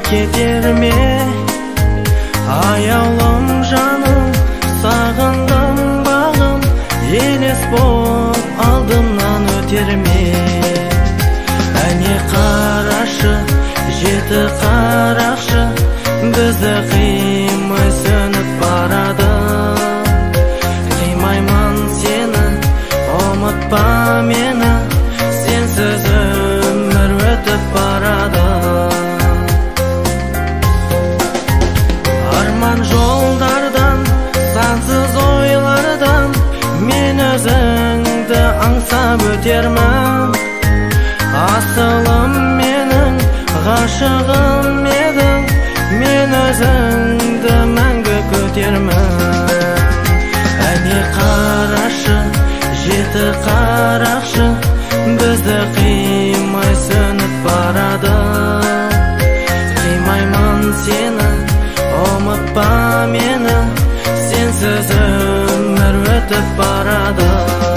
кетер ме? Аяулым жаным, сағындым бағым, елес боп алдымнан өтер ме? Әне қарашы, жеті қарақшы, бізді қимай сөніп барады. Қимаймын сені, ұмытпа мені, сенсіз өмір өтіп барады. Арман жолдардан, сансыз ойлардан, мен өзіңді аңсап өтермін. Асылым менің, ғашығым едің, мен өзіңді мәңгі көтермін. Әне қарашы, жеті қарақшы, бізді қимай сөніп барады. Қимаймын сені, ұмытпа мені, сенсіз өмір өтіп барады.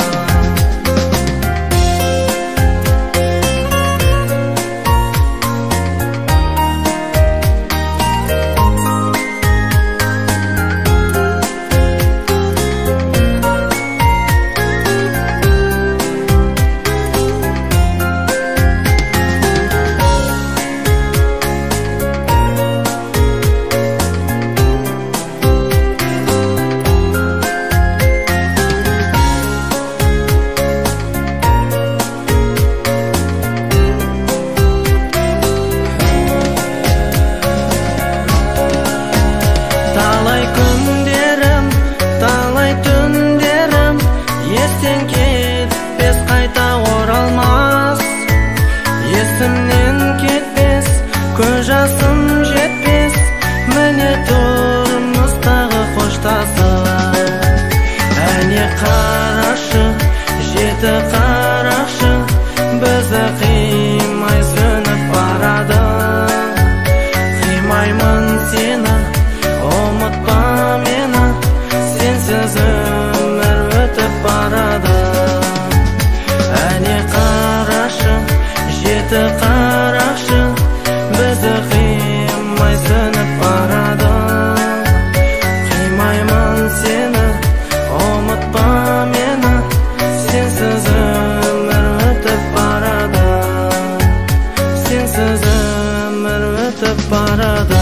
Талай күндерім, талай түндерім, естен кетпес, қайта оралмас. Есімнен кетпес, көз жасым жетпес, міне тұрмыз тағы қоштасып. Әне қарашы, жеті қарақшы, бізді қимай сөніп барады. Қимаймын сені, ұмытпа мені, сенсіз өмір өтіп барады. Әне қарашы, жеті қарақшы, бізді қимай сөніп барады. Қимаймын сені, ұмытпа мені, сенсіз өмір өтіп барады. Сенсіз өмір өтіп барады.